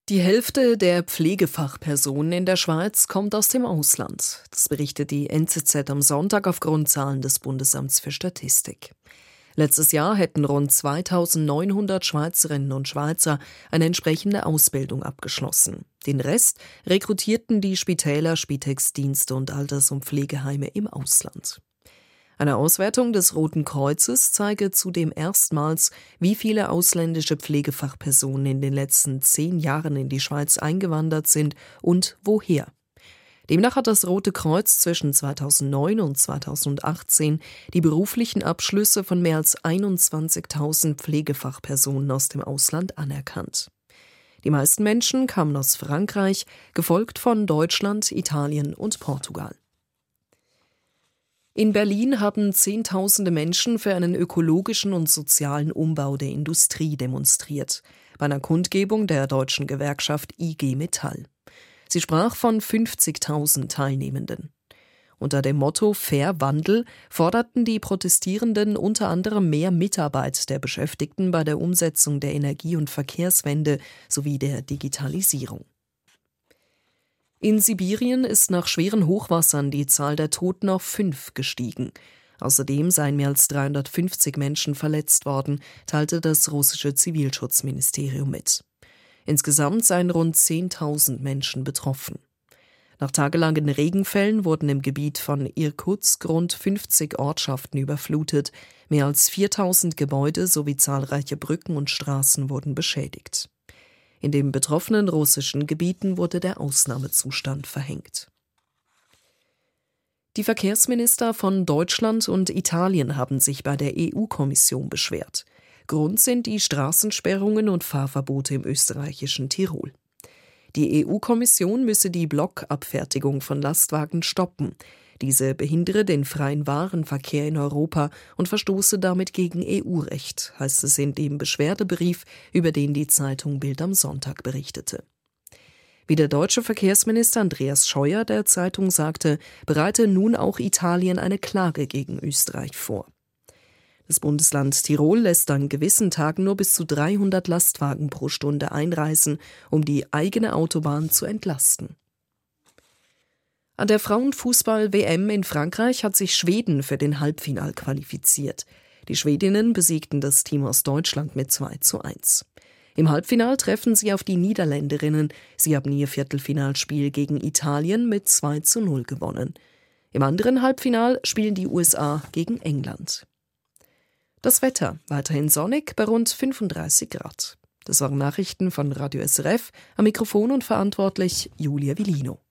Die Hälfte der Pflegefachpersonen in der Schweiz kommt aus dem Ausland. Das berichtet die NZZ am Sonntag aufgrund Zahlen des Bundesamts für Statistik. Letztes Jahr hätten rund 2.900 Schweizerinnen und Schweizer eine entsprechende Ausbildung abgeschlossen. Den Rest rekrutierten die Spitäler, Spitex-Dienste und Alters- und Pflegeheime im Ausland. Eine Auswertung des Roten Kreuzes zeige zudem erstmals, wie viele ausländische Pflegefachpersonen in den letzten 10 Jahren in die Schweiz eingewandert sind und woher. Demnach hat das Rote Kreuz zwischen 2009 und 2018 die beruflichen Abschlüsse von mehr als 21.000 Pflegefachpersonen aus dem Ausland anerkannt. Die meisten Menschen kamen aus Frankreich, gefolgt von Deutschland, Italien und Portugal. In Berlin haben Zehntausende Menschen für einen ökologischen und sozialen Umbau der Industrie demonstriert, bei einer Kundgebung der deutschen Gewerkschaft IG Metall. Sie sprach von 50.000 Teilnehmenden. Unter dem Motto Fair Wandel forderten die Protestierenden unter anderem mehr Mitarbeit der Beschäftigten bei der Umsetzung der Energie- und Verkehrswende sowie der Digitalisierung. In Sibirien ist nach schweren Hochwassern die Zahl der Toten auf 5 gestiegen. Außerdem seien mehr als 350 Menschen verletzt worden, teilte das russische Zivilschutzministerium mit. Insgesamt seien rund 10.000 Menschen betroffen. Nach tagelangen Regenfällen wurden im Gebiet von Irkutsk rund 50 Ortschaften überflutet, mehr als 4.000 Gebäude sowie zahlreiche Brücken und Straßen wurden beschädigt. In den betroffenen russischen Gebieten wurde der Ausnahmezustand verhängt. Die Verkehrsminister von Deutschland und Italien haben sich bei der EU-Kommission beschwert. Grund sind die Straßensperrungen und Fahrverbote im österreichischen Tirol. Die EU-Kommission müsse die Blockabfertigung von Lastwagen stoppen. Diese behindere den freien Warenverkehr in Europa und verstoße damit gegen EU-Recht, heißt es in dem Beschwerdebrief, über den die Zeitung Bild am Sonntag berichtete. Wie der deutsche Verkehrsminister Andreas Scheuer der Zeitung sagte, bereite nun auch Italien eine Klage gegen Österreich vor. Das Bundesland Tirol lässt an gewissen Tagen nur bis zu 300 Lastwagen pro Stunde einreisen, um die eigene Autobahn zu entlasten. An der Frauenfußball-WM in Frankreich hat sich Schweden für den Halbfinal qualifiziert. Die Schwedinnen besiegten das Team aus Deutschland mit 2:1. Im Halbfinal treffen sie auf die Niederländerinnen. Sie haben ihr Viertelfinalspiel gegen Italien mit 2:0 gewonnen. Im anderen Halbfinal spielen die USA gegen England. Das Wetter weiterhin sonnig bei rund 35 Grad. Das waren Nachrichten von Radio SRF. Am Mikrofon und verantwortlich Julia Villino.